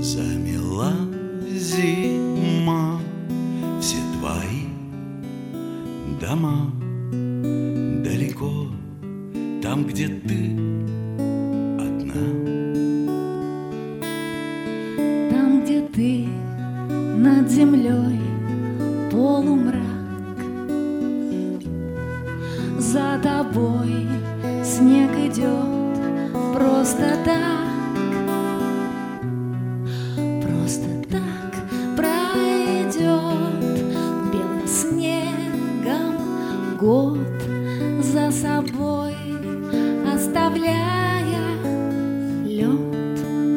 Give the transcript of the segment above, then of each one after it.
Замела зима все твои дома далеко, там, где ты одна. Там, где ты над землей полумрак, за тобой снег идет просто так. Просто так пройдет белым снегом год за собой, оставляя лед.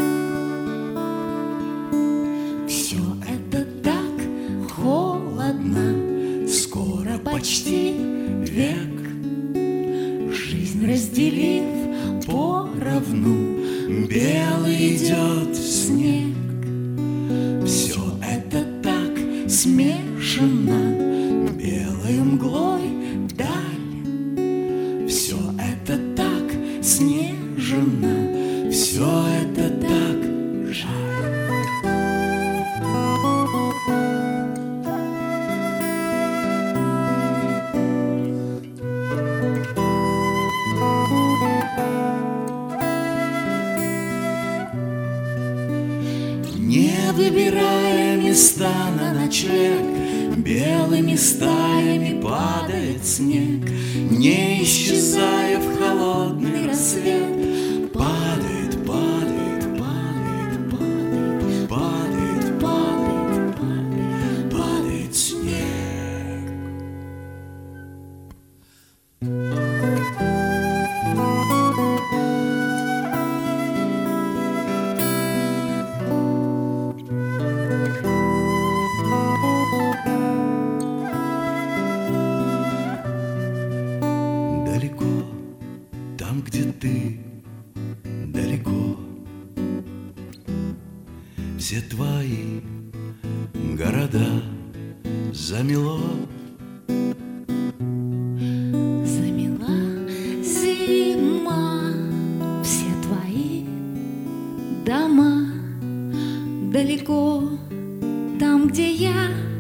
Все это так холодно, скоро почти век, жизнь разделив поровну, белый идет снег. Все это так смешано, белой мглой даль. Все это так снежно, все это так жаль. Не выбирая места на ночлег, белыми стаями падает снег, не исчезая в холодный рассвет. Падает, падает, падает, падает, падает, падает, падает, падает снег. Далеко, там, где ты, далеко, все твои города замело. Замела зима все твои дома далеко, там, где я